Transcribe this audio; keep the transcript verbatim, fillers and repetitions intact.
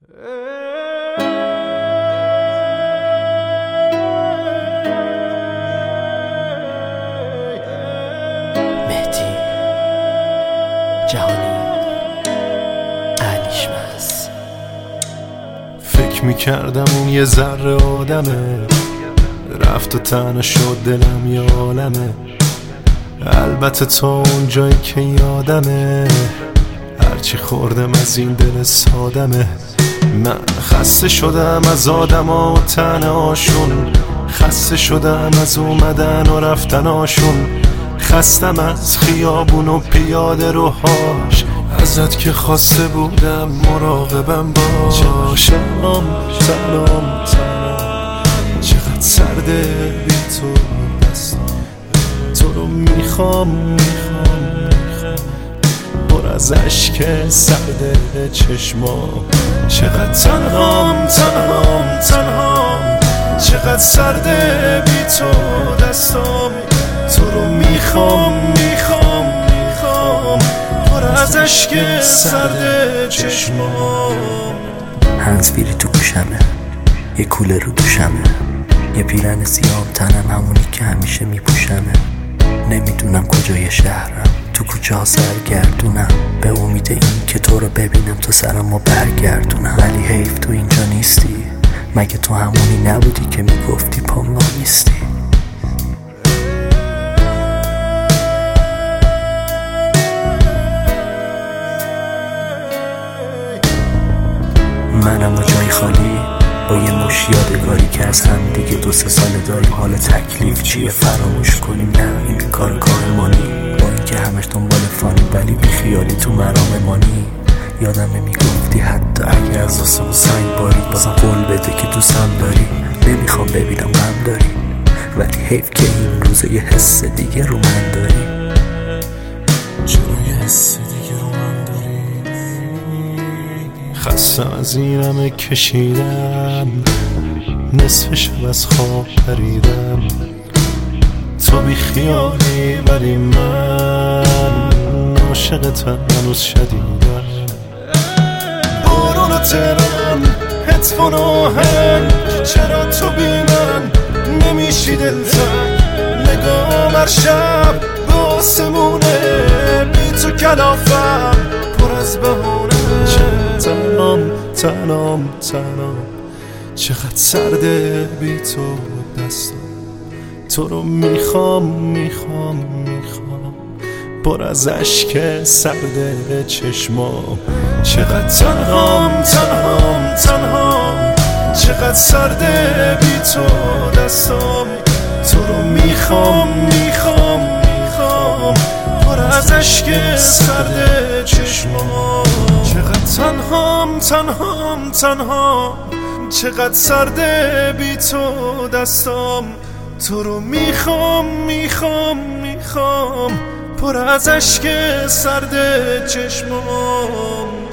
مهدی جهانی علیشمس. فکر میکردم اون یه ذره آدمه، رفت و تنها شد دلم یه عالمه. البته تا اون جایی که یادمه، هرچی خوردم از این دل سادمه. من خسته شدم از آدما و تنهاشون، خسته شدم از اومدن و رفتناشون، خستم از خیابون و پیاده روهاش. ازت که خواسته بودم مراقبم باش. سلام سلام سلام، چقدر سرده بی تو دستم، تو رو میخوام میخوام میخوام، پر از عشق سرده چشمام. چقدر تنهام تنهام تنهام، چقدر سرده بی تو دستم، تو رو میخوام میخوام میخوام، پر از عشق سرده چشمام. هنزبیری تو گوشمه، یه کوله رو دوشمه، یه پیرن سیام تنم همونی که همیشه میپوشمه. نمیدونم کجای شهرم، تو کوچه ها سرگردونم، به امید این که تو رو ببینم تا سرمو برگردونم. ولی حیف تو اینجا نیستی، مگه تو همونی نبودی که میگفتی پام نیستی؟ منم و جای خالی با یه مش یادگاری که از هم دیگه دو سه ساله داریم. حالا تکلیف چیه فراموش کنیم؟ نه این کار کارمانی، با اینکه همش دنبال فانی ولی بی خیالی تو مرام مانی. یادمه میگفتی حتی اگه از آسمون سنگ بارید بازم قول بده که دوستم داری. نمیخوام ببینم غم داری، ولی حیف که این روزه یه حس دیگه رو من داری. چرا یه حس دیگه رو من داری؟ خستم از این همه کشیدم، نصف شب از خواب پریدم. تو بی خیالی ولی من عاشقتم هنوز شدیدم. بارون و ترم هدفون و آهنگ، چرا تو بی من نمیشی دلتنگ؟ نگام هر شب به آسمونه، بی تو کلافم پر از بهونه. تنام تنام تنام، چقدر سرده بی تو دستم، تو رو میخوام میخوام میخوام، پر از عشق سرده چشمام. چقدر تنهام تنهام تنهام، چقدر سرده بی تو دستم، تو رو میخوام میخوام میخوام، پر از عشق سرده چشمام. چقدر تنهام تنهام تنهام، چقدر سرده بی تو دستم، تو رو میخوام میخوام میخوام، پر از عشق سرده چشمام.